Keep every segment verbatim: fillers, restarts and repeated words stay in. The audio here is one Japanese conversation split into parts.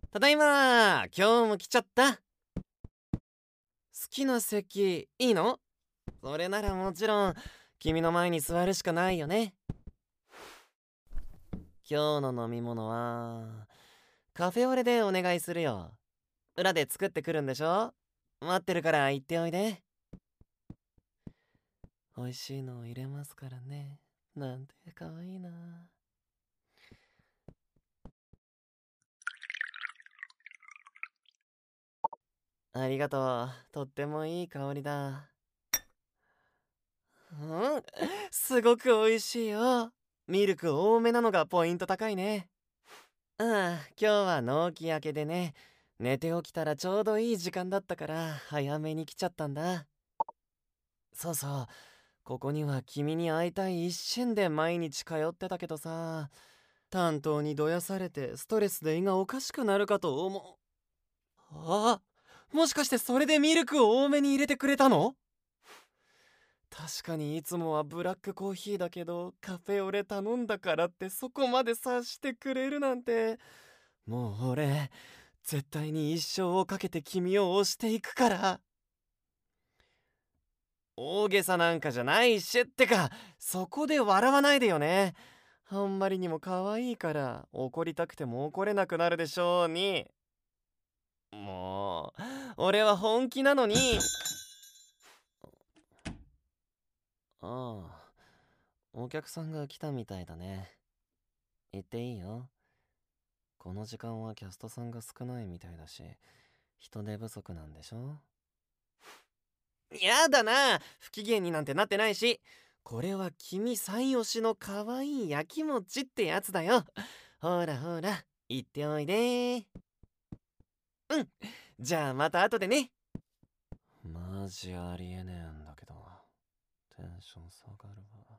ただいま。今日も来ちゃった。好きな席いいの？それならもちろん君の前に座るしかないよね。今日の飲み物はカフェオレでお願いするよ。裏で作ってくるんでしょ？待ってるから行っておいで。美味しいのを入れますからね。なんてかわいいな。ありがとう。とってもいい香りだ。うん、すごく美味しいよ。ミルク多めなのがポイント高いね。うん、今日は納期明けでね、寝て起きたらちょうどいい時間だったから早めに来ちゃったんだ。そうそう、ここには君に会いたい一心で毎日通ってたけどさ、担当にどやされてストレスで胃がおかしくなるかと思う。あ、もしかしてそれでミルクを多めに入れてくれたの？確かにいつもはブラックコーヒーだけどカフェオレ頼んだからってそこまで察してくれるなんて。もう俺絶対に一生をかけて君を推していくから。大げさなんかじゃないしってか、そこで笑わないでよね。あんまりにも可愛いから怒りたくても怒れなくなるでしょうに。もう俺は本気なのに。ああ、お客さんが来たみたいだね。行っていいよ。この時間はキャストさんが少ないみたいだし、人手不足なんでしょ？やだな、不機嫌になんてなってないし。これは君最推しの可愛い焼き餅ってやつだよ。ほらほら行っておいで。うん、じゃあまた後でね。マジありえねえんだけど、テンション下がるわ。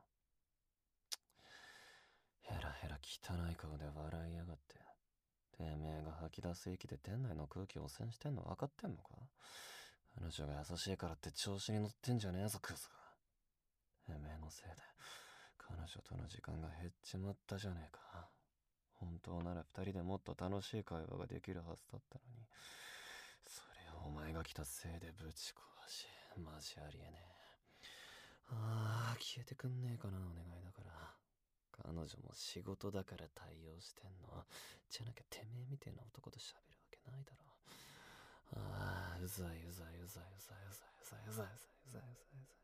ヘラヘラ汚い顔で笑いやがって。てめえが吐き出す息で店内の空気を汚染してんの分かってんのか？彼女が優しいからって調子に乗ってんじゃねえぞクズが。てめえのせいで彼女との時間が減っちまったじゃねえか。本当なら二人でもっと楽しい会話ができるはずだったのに、それをお前が来たせいでぶち壊し、マジありえねえ。ああ、消えてくんねえかな、お願いだから。彼女も仕事だから対応してんの。じゃなきゃてめえみてえな男と喋るわけないだろ。ああ、うざいうざいうざいうざいうざいうざいうざいうざいうざいうざいうざい。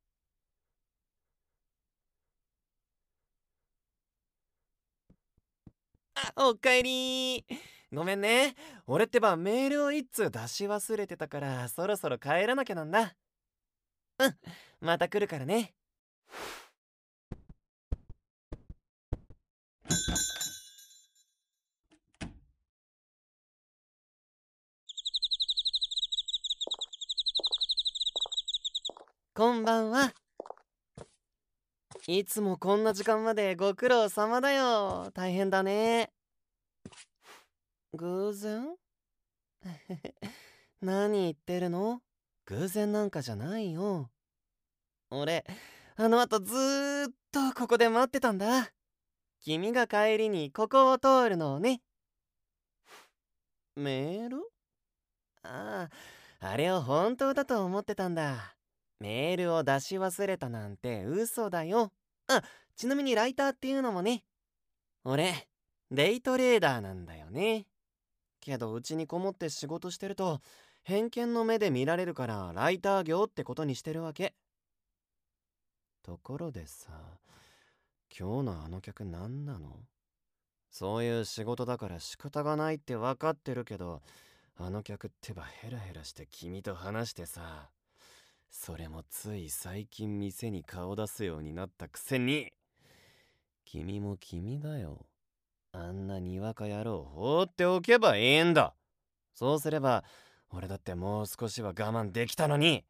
あ、おかえりー。ごめんね。俺ってばメールを一通出し忘れてたからそろそろ帰らなきゃなんだ。うん、また来るからね。こんばんは。いつもこんな時間までご苦労様だよ。大変だね。偶然？何言ってるの？偶然なんかじゃないよ。俺あの後ずーっとここで待ってたんだ。君が帰りにここを通るのをね。メール？ああ、あれを本当だと思ってたんだ。メールを出し忘れたなんて嘘だよ。あ、ちなみにライターっていうのもね。俺デイトレーダーなんだよね。けどうちにこもって仕事してると偏見の目で見られるからライター業ってことにしてるわけ。ところでさ、今日のあの客何なの？そういう仕事だから仕方がないって分かってるけど、あの客ってばヘラヘラして君と話してさ、それもつい最近店に顔出すようになったくせに。君も君だよ。あんなにわか野郎放っておけばいいんだ。そうすれば俺だってもう少しは我慢できたのに。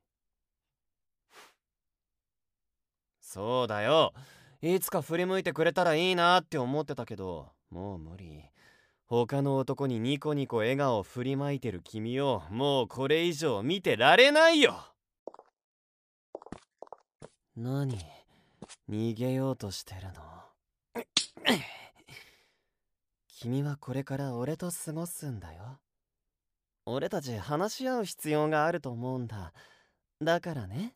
そうだよ、いつか振り向いてくれたらいいなって思ってたけど、もう無理。他の男にニコニコ笑顔振りまいてる君をもうこれ以上見てられないよ。何逃げようとしてるの？ 君はこれから俺と過ごすんだよ。俺たち話し合う必要があると思うんだ。だからね。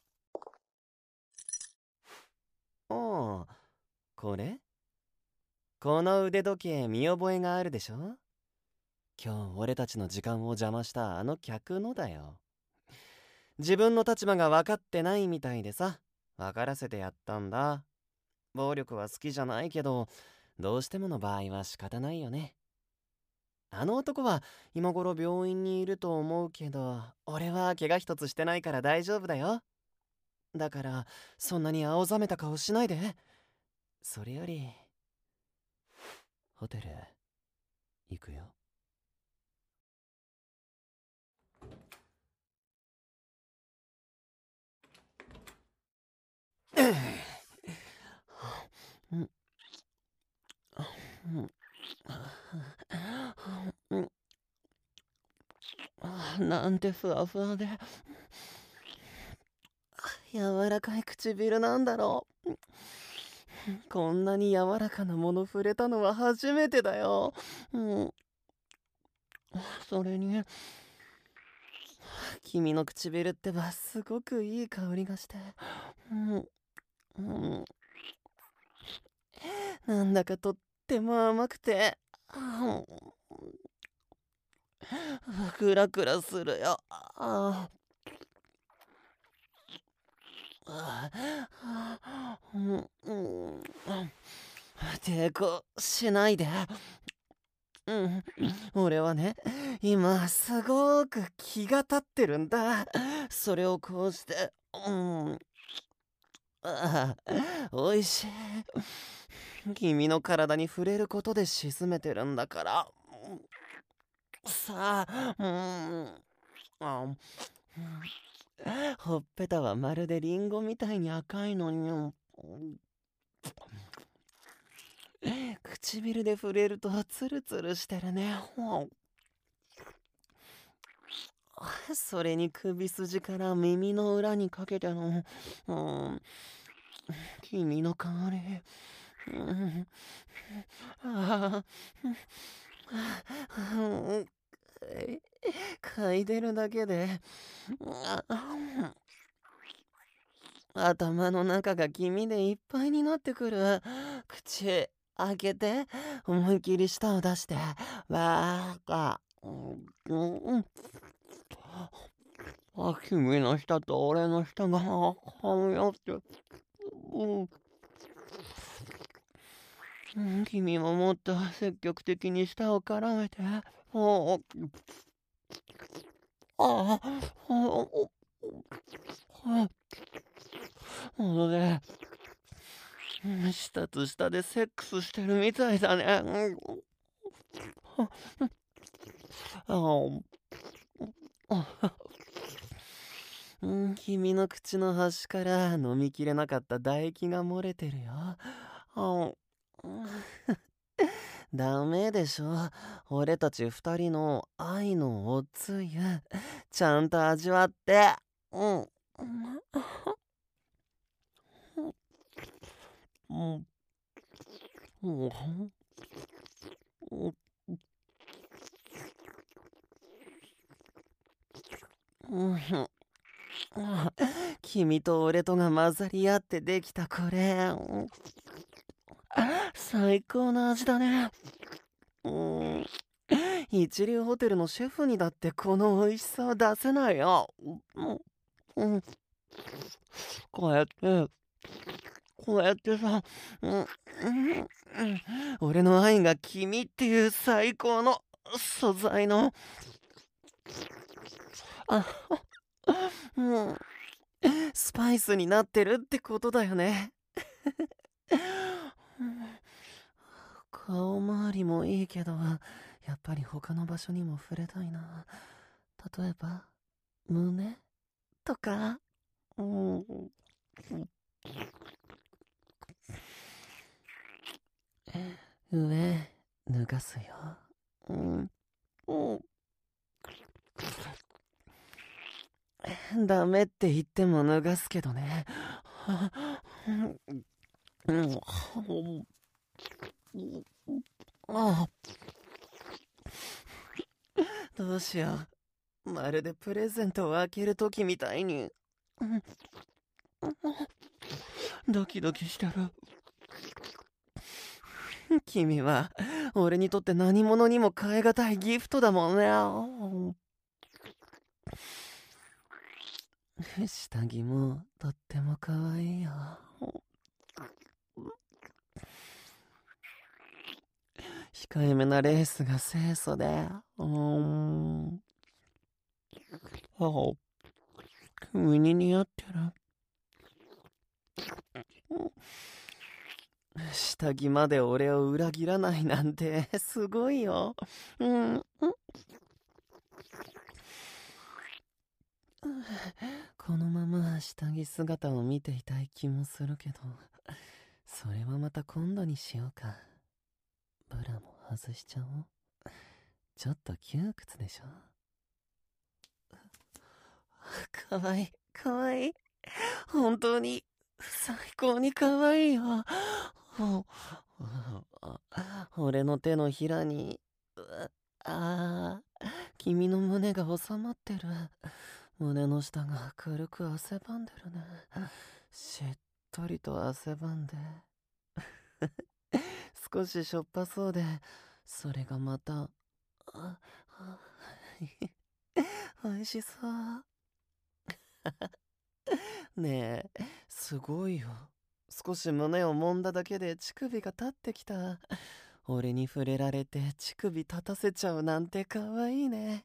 おう、これこの腕時計見覚えがあるでしょ。今日俺たちの時間を邪魔したあの客のだよ。自分の立場が分かってないみたいでさ、分からせてやったんだ。暴力は好きじゃないけど、どうしてもの場合は仕方ないよね。あの男は今頃病院にいると思うけど、俺は怪我一つしてないから大丈夫だよ。だからそんなに青ざめた顔しないで。それよりホテル行くよ。なんてふわふわで柔らかい唇なんだろう。こんなに柔らかなもの触れたのは初めてだよ。うん、それに君の唇ってばすごくいい香りがして、うんうん、なんだかとっても甘くて、うん、クラクラするよ。あああ、うんうん、抵抗しないで。うん、俺はね、今すごく気が立ってるんだ。それをこうして、うん、ああ、おいしい。君の体に触れることで沈めてるんだから。さあ、うん、あ、ほっぺたはまるでリンゴみたいに赤いのに、唇で触れるとツルツルしてるね。それに首筋から耳の裏にかけての、うん、君の香り。うん、ああ、うん、嗅いでるだけで、あ頭の中が君でいっぱいになってくる。口開けて、思いっきり舌を出して、わーか。うん、あ、君の舌と俺の舌が噛み合って、うんうん、君ももっと積極的に舌を絡めて。おああ、おあ、もうね、舌と舌でセックスしてるみたいだね。ああ、うん、君の口の端から飲みきれなかった唾液が漏れてるよ。あ、ダメでしょ。俺たち二人の愛のおつゆ、ちゃんと味わって。うん。うん。うん。うん。君と俺とが混ざり合ってできたこれ。最高の味だね。うん。一流ホテルのシェフにだってこの美味しさは出せないよ。うん。こうやって、こうやってさ、うん、うん、俺の愛が君っていう最高の素材の、あ、うん、スパイスになってるってことだよね。顔周りもいいけど、やっぱり他の場所にも触れたいな。例えば、胸とか、うん、上、脱がすよ。うん、うん、ダメって言っても脱がすけどね。うん、 ああ、どうしよう。まるでプレゼントを開けるときみたいに。うんドキドキしてる。君は俺にとって何者にも代え難いギフトだもんね。下着もとっても可愛いよ。控えめなレースが清楚で、うーん。あ、君に似合ってる。下着まで俺を裏切らないなんてすごいよ。うん。このまま下着姿を見ていたい気もするけど、それはまた今度にしようか。ブラも外しちゃおう。ちょっと窮屈でしょ。かわいい、かわいい。本当に、最高にかわいいよ。俺の手のひらに、ああ、君の胸が収まってる。胸の下が軽く汗ばんでるね。しっとりと汗ばんで。少ししょっぱそうで、それがまた、あ、あ、おいしそう。ねえ、すごいよ。少し胸を揉んだだけで乳首が立ってきた。俺に触れられて乳首立たせちゃうなんてかわいいね。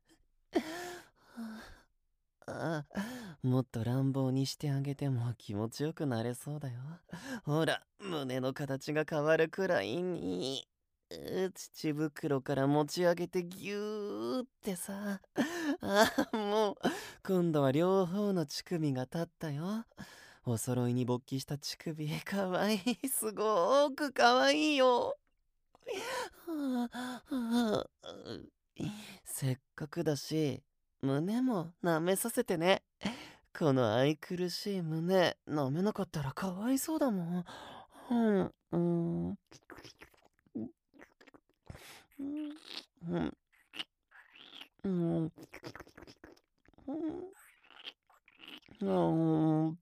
ああ、もっと乱暴にしてあげても気持ちよくなれそうだよ。ほら、胸の形が変わるくらいに。う乳袋から持ち上げてギューってさ。ああ、もう、今度は両方の乳首が立ったよ。お揃いに勃起した乳首、かわいい。すごーくかわいいよ。はあはあ、せっかくだし、胸も舐めさせてね。この愛くるしい胸、舐めなかったらかわいそうだもん。うん、うん、うん、うん、うん、うん、うん、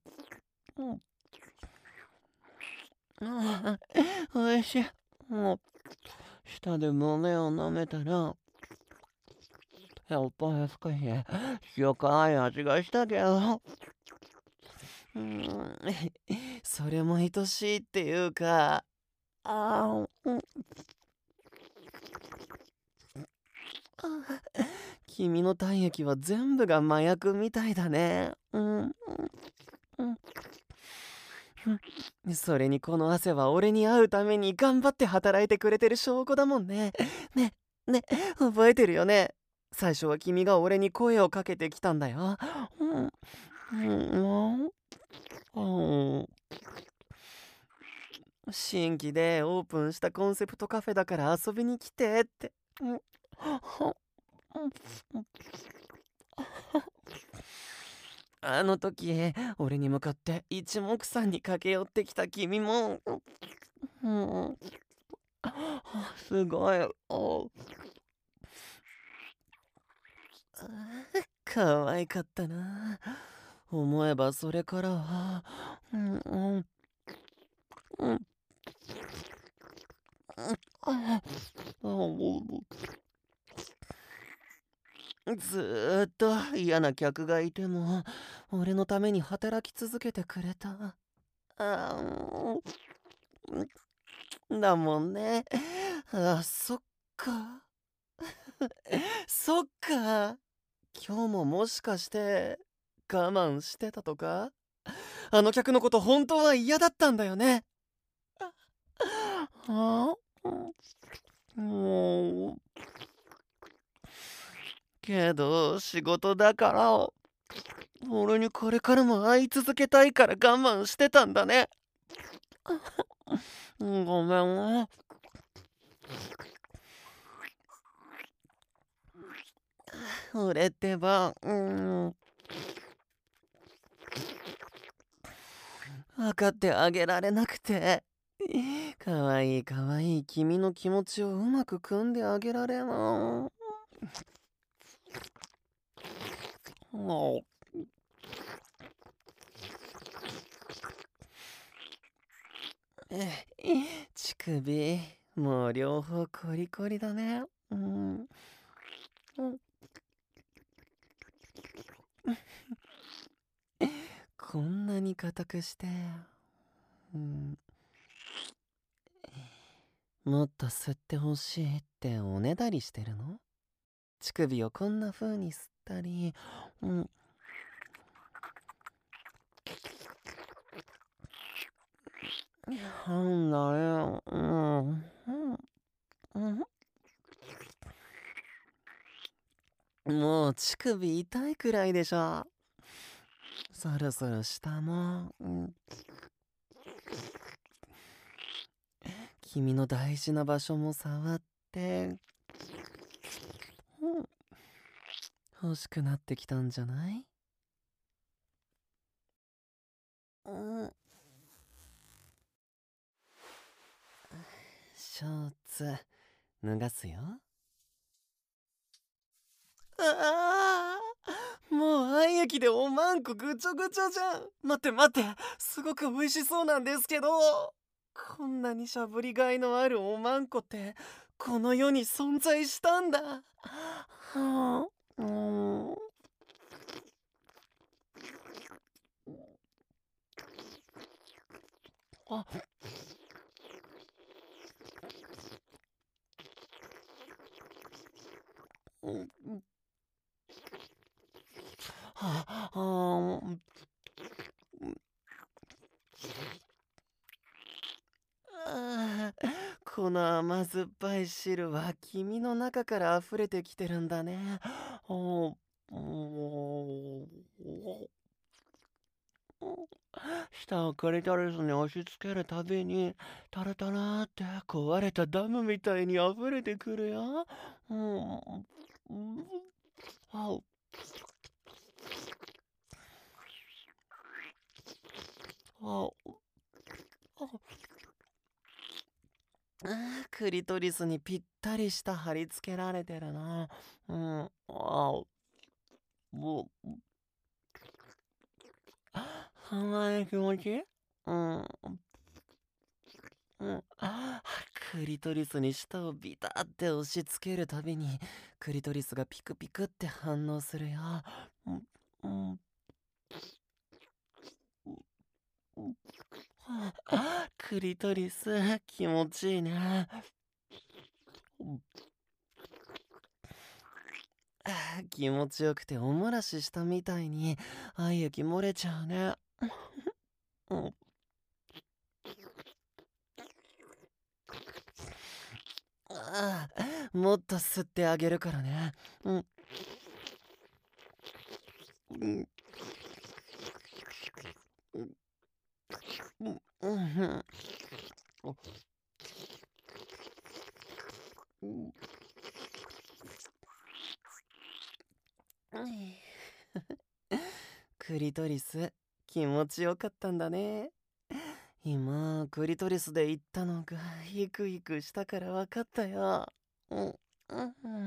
おいしい。もう、舌で胸を舐めたら、やっぱり少し塩辛い味がしたけど、うん、それも愛しいっていうか、あー、うん、君の体液は全部が麻薬みたいだね。うん、うん、うん。それにこの汗は俺に会うために頑張って働いてくれてる証拠だもんね。ね、ね、覚えてるよね。最初は君が俺に声をかけてきたんだよ。うん、うん、うん。新規でオープンしたコンセプトカフェだから遊びに来てって。うん、あの時、俺に向かって一目散に駆け寄ってきた君も、うん、すごい、お、可愛かったな。思えばそれからは、うん、うん、うん、ずーっと嫌な客がいても、俺のために働き続けてくれた。あー、だもんね。あ、そっか。そっか。今日ももしかして我慢してたとか？あの客のこと本当は嫌だったんだよね。あ、もう、けど仕事だから俺にこれからも会い続けたいから我慢してたんだね。ごめんね。俺ってば、うん、分かってあげられなくてかわいいかわいい君の気持ちをうまく汲んであげられな。もう、え乳首、もう両方コリコリだね。うん。うんこんなに硬くして、うん、もっと吸ってほしいっておねだりしてるの？乳首をこんな風に吸ったり、うん、なんだよ、うん、うん、うん、もう乳首痛いくらいでしょ。そろそろ下も、うん、君の大事な場所も触って、うん、欲しくなってきたんじゃない？うん、ショーツ脱がすよ。ああ、もう愛液でおまんこぐちょぐちょじゃん。待って待って、すごく美味しそうなんですけど、こんなにしゃぶりがいのあるおまんこってこの世に存在したんだ。はあ、うん、あ、うん、はあ、あー、あーこの甘酸っぱい汁は君の中から溢れてきてるんだね。おお舌をクリトリスに押し付けるたびにタラタラって壊れたダムみたいに溢れてくるよ。うん、うん、あ、あ、あ、クリトリスにぴったりした貼り付けられてるな。うん、あ、もう、甘い気持ち。うん、うん、あ、クリトリスに舌をビタって押し付けるたびにクリトリスがピクピクって反応するよ。うん、うん、うん、はあ、クリトリス気持ちいいね。うん、あ、気持ちよくておもらししたみたいに愛液漏れちゃうね。うん、ああ、もっと吸ってあげるからね。うん、うん、うん、うん、うん、うん、うん、クリトリス気持ちよかったんだね。今クリトリスで言ったのがヒクヒクしたから分かったよ。うん、うん、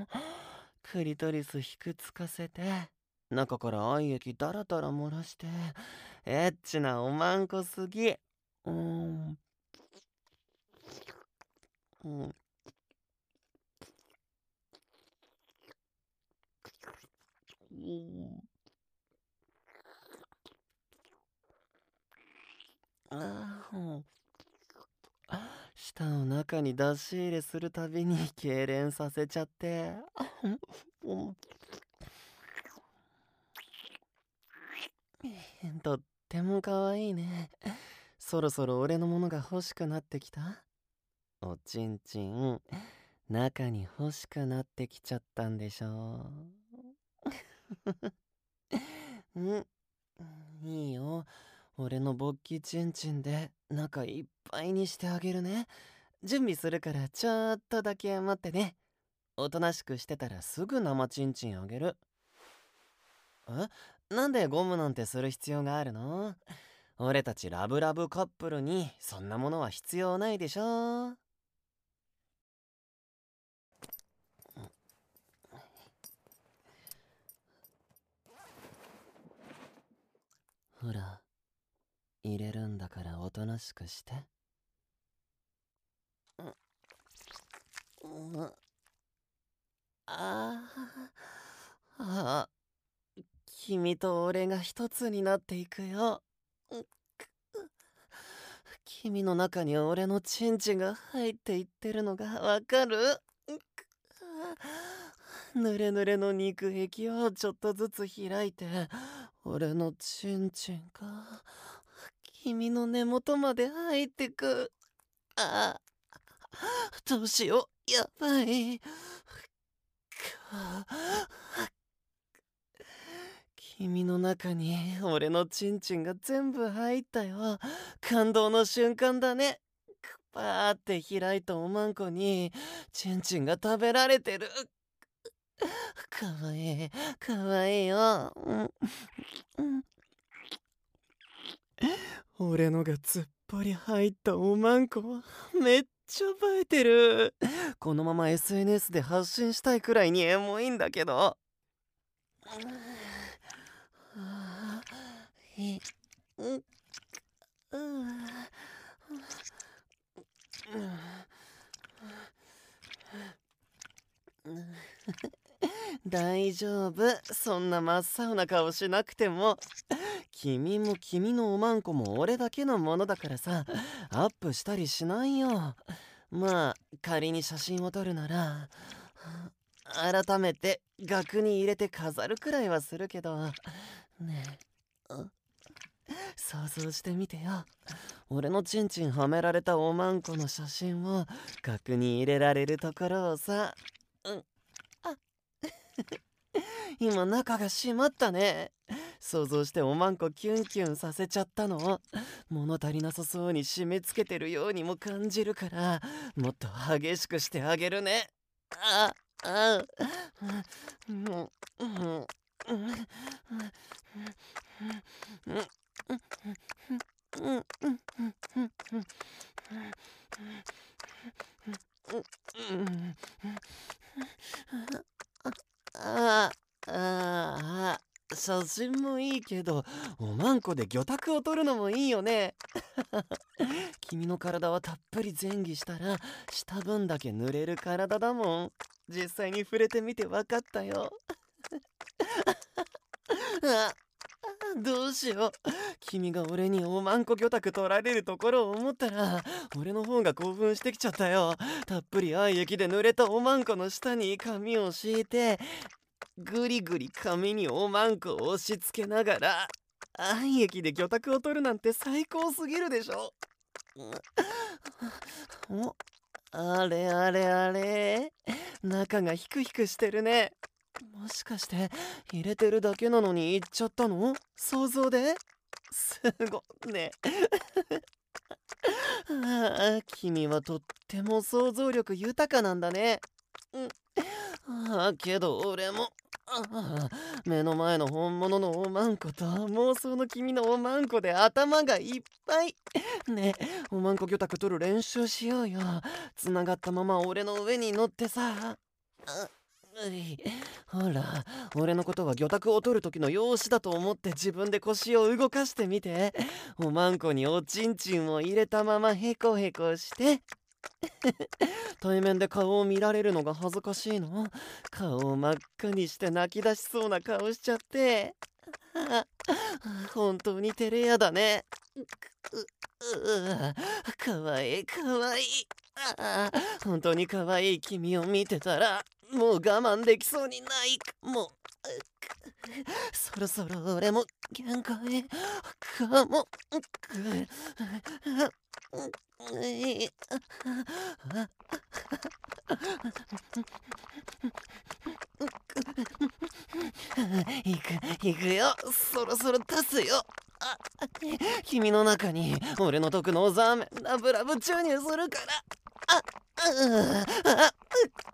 クリトリスひくつかせて中から愛液ダラダラ漏らしてエッチなおまんこすぎ。うん、うん、うん、あー、うん、舌を中に出し入れするたびに痙攣させちゃって、うん、とってもかわいいね。そろそろ俺のものが欲しくなってきた？おちんちん中に欲しくなってきちゃったんでしょう？ん、いいよ。俺の勃起ちんちんで中いっぱいにしてあげるね。準備するからちょっとだけ待ってね。おとなしくしてたらすぐ生ちんちんあげる。え、なんでゴムなんてする必要があるの？ 俺たちラブラブカップルにそんなものは必要ないでしょ。ほら、入れるんだからおとなしくして。うん、ああ、ああ、君と俺が一つになっていくよ。君の中に俺のチンチンが入っていってるのがわかる？ぬれぬれの肉壁をちょっとずつ開いて、俺のチンチンが君の根元まで入ってく。ああ、どうしよう、やばい。君の中に俺のチンチンが全部入ったよ。感動の瞬間だね。パーって開いたおまんこにチンチンが食べられてる。かわいい、かわいいよ。うんうん、俺のがつっぽり入ったおまんこめっちゃ映えてる。このまま エスエヌエス で発信したいくらいにエモいんだけど。いうんうん大丈夫、そんな真っ青な顔しなくても。君も君のおまんこも俺だけのものだからさ、アップしたりしないよ。まあ仮に写真を撮るなら改めて額に入れて飾るくらいはするけどねえ、想像してみてよ。俺のチンチンはめられたおまんこの写真を額に入れられるところをさ。うん、あ今中が閉まったね。想像しておまんこキュンキュンさせちゃったの。物足りなさそうに締め付けてるようにも感じるから、もっと激しくしてあげるね。ああ、うん、うん、うん、ああ、写真もいいけど、おまんこで魚拓を取るのもいいよね。君の体はたっぷり前戯したらした分だけ濡れる体だもん。実際に触れてみて分かったよ。あ、どうしよう。君が俺におまんこ魚拓取られるところを思ったら俺の方が興奮してきちゃったよ。たっぷり愛液で濡れたおまんこの下に髪を敷いて、ぐりぐり髪におまんこを押し付けながら愛液で魚拓を取るなんて最高すぎるでしょ。お、あれあれあれ、中がヒクヒクしてるね。もしかして入れてるだけなのに言っちゃったの？想像で？すごね。ああ、君はとっても想像力豊かなんだね。うん、ああけど俺も、ああ、目の前の本物のおまんこと妄想の君のおまんこで頭がいっぱい。ねえ、おまんこ魚拓取る練習しようよ。つながったまま俺の上に乗ってさ。あうい、ほら、俺のことは魚拓を取る時の養子だと思って自分で腰を動かしてみて。おまんこにおちんちんを入れたままヘコヘコして。対面で顔を見られるのが恥ずかしいの？顔を真っ赤にして泣き出しそうな顔しちゃって。本当に照れ屋だね。かわいいかわいい。ああ、本当にかわいい君を見てたらもう我慢できそうにないかも。そろそろ俺も限界かも。行く行くよ、そろそろ出すよ。あ、君の中に俺の毒のザーメンラブラブ注入するから。あ、あ、あ、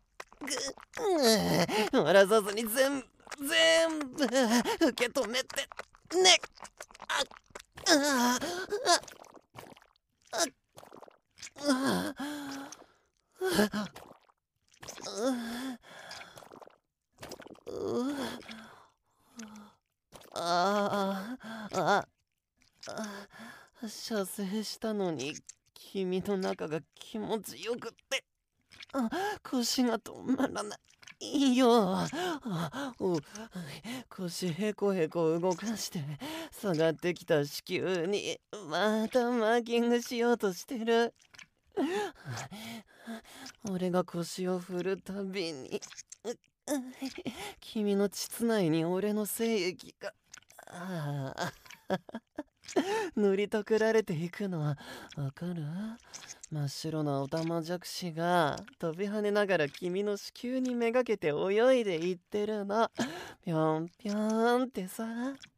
ぐ、笑わさずに全部全部受け止めてね。あああああああ射精したのに君の中が気持ちよくってあ腰が止まらないいいよあお腰へこへこ動かして下がってきた子宮にまたマーキングしようとしてる俺が腰を振るたびに君の膣内に俺の精液がああ塗りとくられていくのはわかる真っ白なオタマジャクシが飛び跳ねながら君の子宮にめがけて泳いでいってるのぴょんぴょんってさ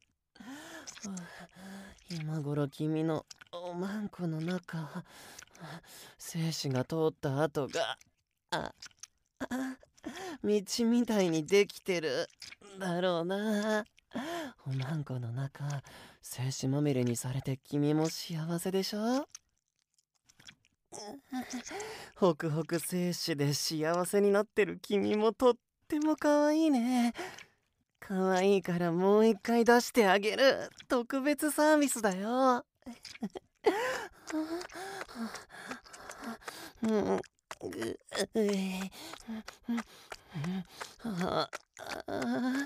今頃君のおまんこの中精子が通った跡がああ道みたいにできてるだろうなおまんこの中精子まみれにされて君も幸せでしょホクホク精子で幸せになってる君もとっても可愛いね可愛いからもう一回出してあげる特別サービスだようんぐえああ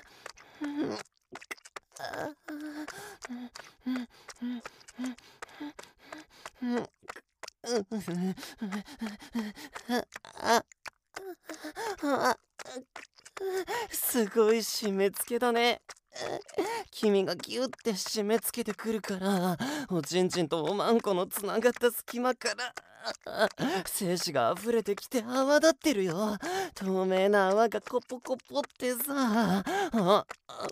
すごい締め付けだね君がギュッて締め付けてくるからおちんちんとおまんこのつながった隙間から精子が溢れてきて泡立ってるよ透明な泡がコポコポってさああ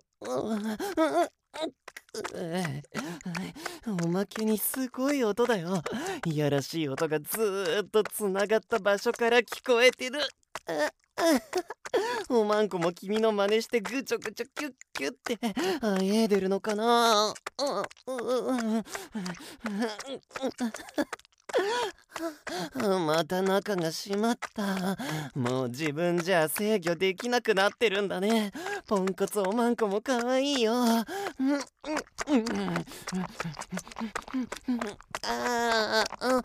おまけにすごい音だよいやらしい音がずーっとつながった場所から聞こえてるおまんこも君の真似してぐちょぐちょキュッキュッってあえいでるのかなまた中が閉まったもう自分じゃ制御できなくなってるんだねポンコツおまんこもかわいいよああ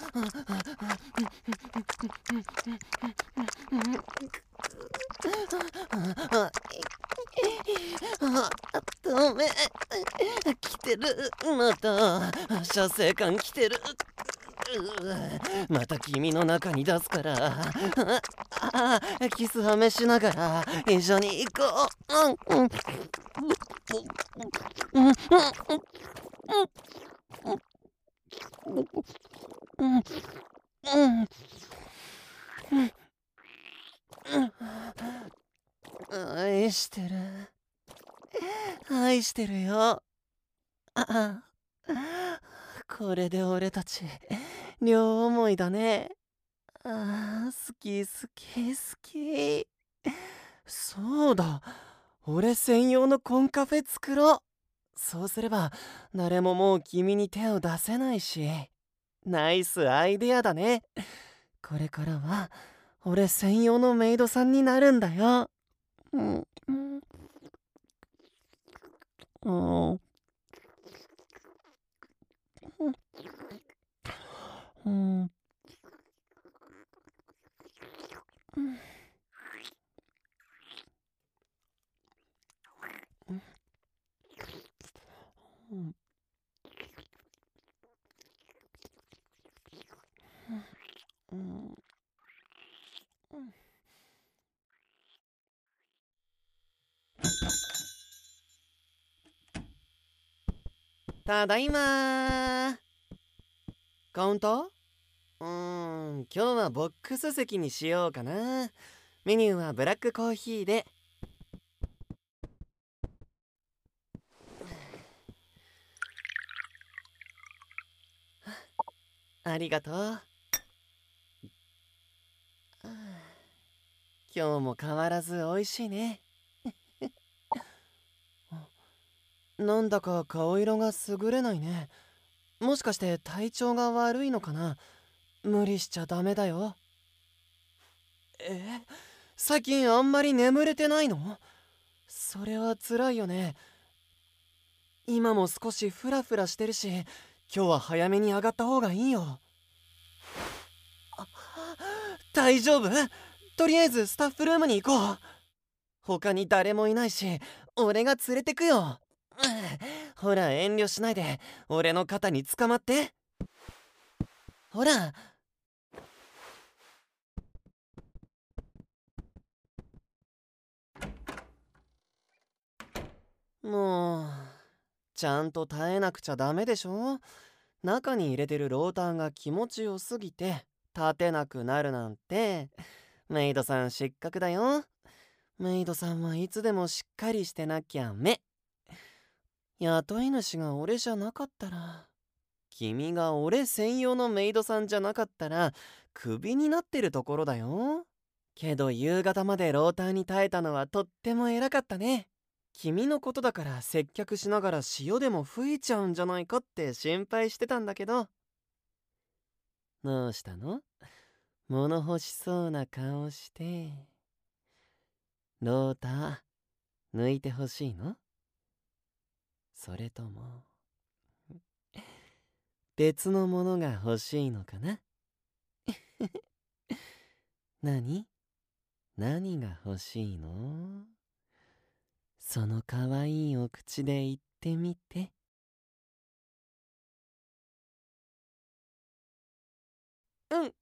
ダメ来てるまた射精感来てるまた君の中に出すからあキスはめしながら一緒に行こう愛してる愛してるよあこれで俺たち両思いだねあ好き好き好きそうだ俺専用のコンカフェ作ろうそうすれば誰ももう君に手を出せないしナイスアイデアだねこれからは俺専用のメイドさんになるんだようんうんうんうんうんただいまーカウンターうーん今日はボックス席にしようかなメニューはブラックコーヒーでありがとう今日も変わらず美味しいねなんだか顔色が優れないねもしかして体調が悪いのかな。無理しちゃダメだよ。え、最近あんまり眠れてないの？それは辛いよね。今も少しフラフラしてるし、今日は早めに上がった方がいいよ。大丈夫？とりあえずスタッフルームに行こう。他に誰もいないし、俺が連れてくよ。ほら、遠慮しないで俺の肩につかまって。ほら。もうちゃんと耐えなくちゃダメでしょ。中に入れてるローターが気持ちよすぎて立てなくなるなんて。メイドさん失格だよ。メイドさんはいつでもしっかりしてなきゃめ。雇い主が俺じゃなかったら、君が俺専用のメイドさんじゃなかったらクビになってるところだよ。けど夕方までローターに耐えたのはとっても偉かったね。君のことだから接客しながら塩でも吹いちゃうんじゃないかって心配してたんだけど。どうしたの？物欲しそうな顔して。ローター抜いてほしいの？それとも別のものが欲しいのかな？何？何が欲しいの？そのかわいいお口で言ってみて。うん、うん、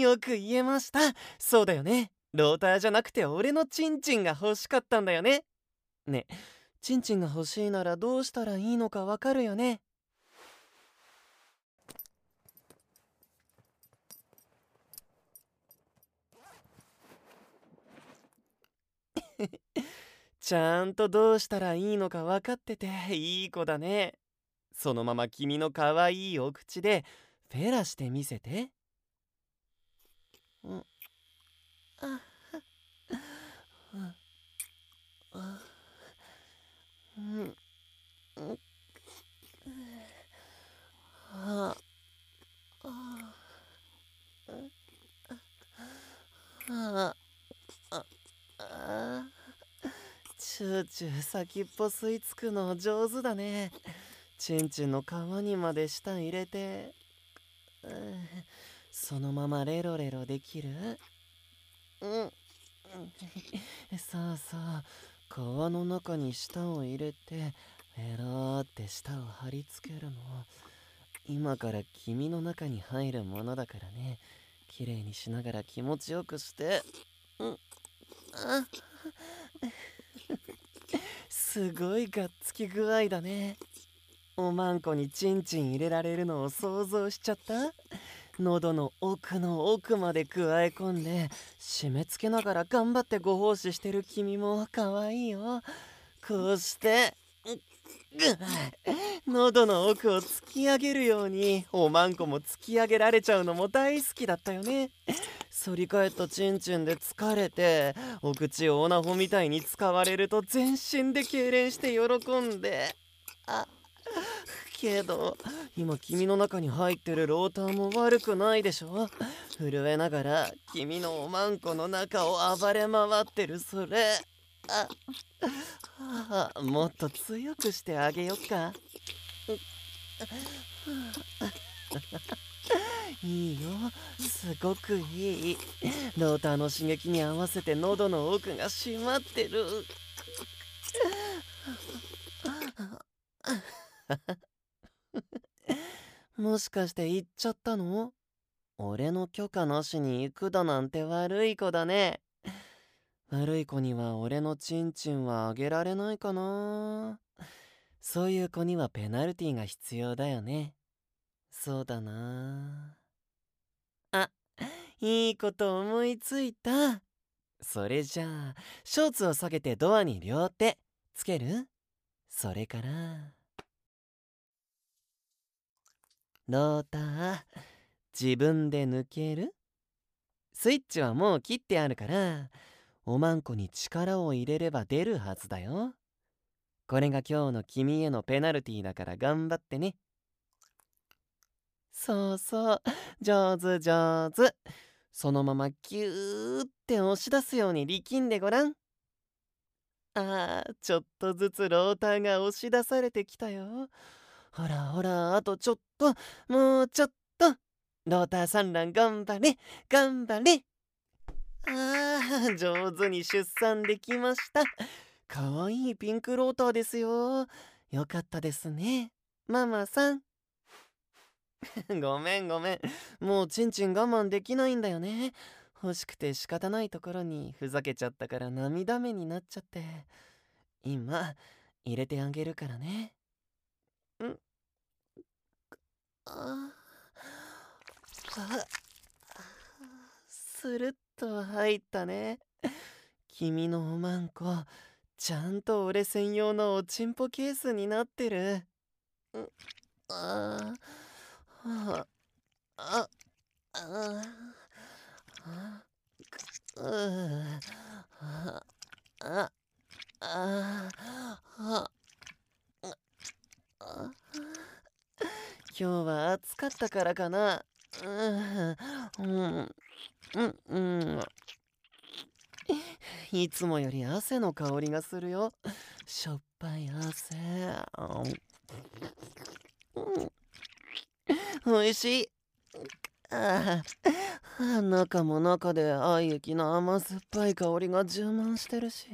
よく言えました。そうだよね。ローターじゃなくて俺のチンチンが欲しかったんだよね。ね、チンチンが欲しいならどうしたらいいのかわかるよね。ちゃんとどうしたらいいのか分かってていい子だね。そのまま君のかわいいお口でフェラしてみせて。うん、あ、うん、あ、うん、うん、あ、あ、あ、あ、あ、チューチュー先っぽ吸い付くの上手だね。チンチンの皮にまで舌入れて、うん、そのままレロレロできる？うん、うん、そうそう。皮の中に舌を入れてペローって舌を貼り付けるの。今から君の中に入るものだからね。きれいにしながら気持ちよくして。うん、あ、すごいがっつき具合だね。おまんこにチンチン入れられるのを想像しちゃった？喉の奥の奥までくわえ込んで締め付けながら頑張ってご奉仕してる君も可愛いよ。こうしてぐ喉の奥を突き上げるようにおまんこも突き上げられちゃうのも大好きだったよね。反り返ったチンチンで疲れてお口をオナホみたいに使われると全身で痙攣して喜んで。あ、けど今君の中に入ってるローターも悪くないでしょ。震えながら君のおまんこの中を暴れ回ってるそれ。あ、はあ、もっと強くしてあげよっか。いいよ、すごくいい。ローターの刺激に合わせて喉の奥が締まってる。もしかして行っちゃったの？俺の許可なしに行くだなんて悪い子だね。悪い子には俺のチンチンはあげられないかな。そういう子にはペナルティが必要だよね。そうだな。あ、いいこと思いついた。それじゃあショーツを下げてドアに両手つける？それからローター自分で抜ける？スイッチはもう切ってあるからおまんこに力を入れれば出るはずだよ。これが今日の君へのペナルティーだから頑張ってね。 そうそう。上手上手。そのままギューって押し出すように力んでごらん。あー、ちょっとずつローターが押し出されてきたよ。ほらほら、あとちょっと、もうちょっと。ローター産卵頑張れ、頑張れ。あー、上手に出産できました。かわいいピンクローターですよ。よかったですね。ママさん。ごめんごめん。もうチンチン我慢できないんだよね。欲しくて仕方ないところにふざけちゃったから涙目になっちゃって。今、入れてあげるからね。んああ、スルッと入ったね。君のおまんこ、ちゃんと俺専用のおちんぽケースになってる。んああ、あ、あ、あ、あ、くう、あ、あ、あ、あ、あ、今日は暑かったからかな。うん、うん、うん、うん。いつもより汗の香りがするよ。しょっぱい汗。うん、おいしい。ああ、中も中で愛液の甘酸っぱい香りが充満してるし。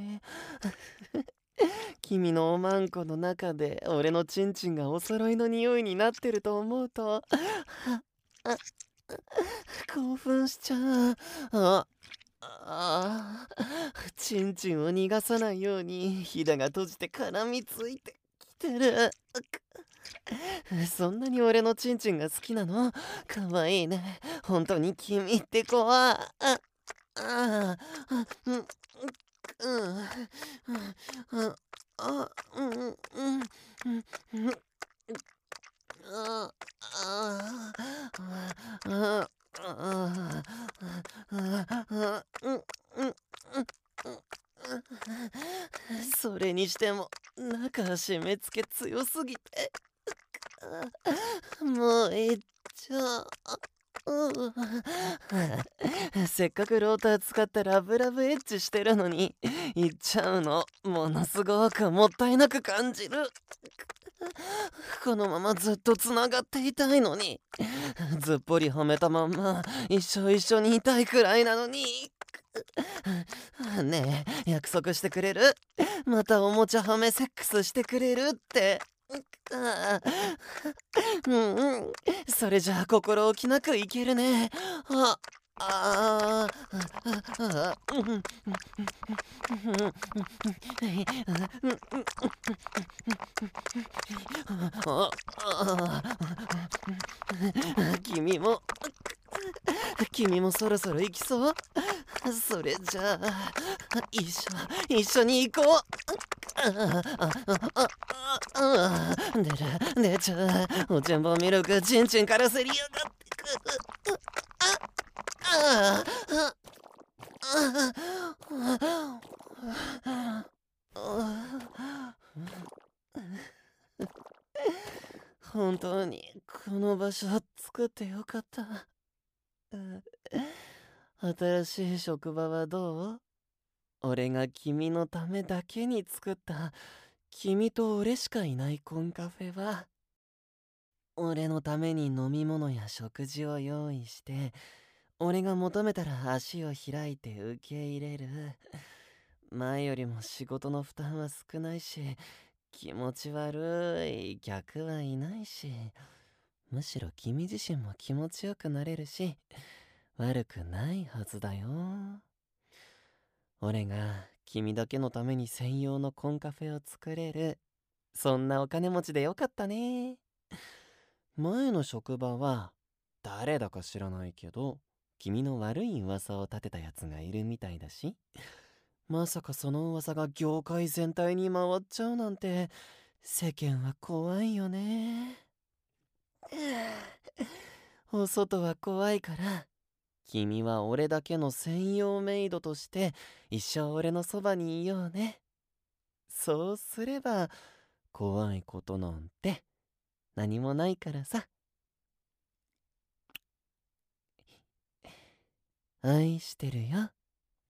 君のおまんこの中で俺のチンチンがお揃いの匂いになってると思うと、あ、あ、興奮しちゃう。あ、あー、チンチンを逃がさないようにひだが閉じて絡みついてきてる。そんなに俺のチンチンが好きなの？かわいいね。本当に君って子は。あ、あ、あ、うん、うん、うん、うん、あ、うん、うん、うん、うん、あ、あ、あ、あ、あ、うん、うん、うん、それにしても中締め付け強すぎて、もういっちゃう。せっかくローター使ったラブラブエッチしてるのに行っちゃうのものすごくもったいなく感じる。このままずっとつながっていたいのに、ずっぽりはめたまんま一生一緒にいたいくらいなのに。ねえ、約束してくれる？またおもちゃはめセックスしてくれるって。ああ、うんうん。それじゃあ心置きなくいけるね。あ、ああ、ああ、うん、うん、うん、ああ、君も、君もそろそろ行きそう？それじゃあ、一緒、一緒に行こう。ああ、あ、あ、あ、出る、出ちゃう。おちんぼミルク、チンチンからせり上がってくる。あ、あ、あ、あ、本当にこの場所作ってよかった。新しい職場はどう？俺が君のためだけに作った君と俺しかいないコンカフェは、俺のために飲み物や食事を用意して、俺が求めたら足を開いて受け入れる。前よりも仕事の負担は少ないし、気持ち悪い逆はいないし、むしろ君自身も気持ちよくなれるし、悪くないはずだよ。俺が君だけのために専用のコンカフェを作れる、そんなお金持ちでよかったね。前の職場は誰だか知らないけど、君の悪い噂を立てたやつがいるみたいだし、まさかその噂が業界全体に回っちゃうなんて、世間は怖いよね。お外は怖いから、君は俺だけの専用メイドとして一生俺のそばにいようね。そうすれば怖いことなんて何もないからさ。 愛してるよ。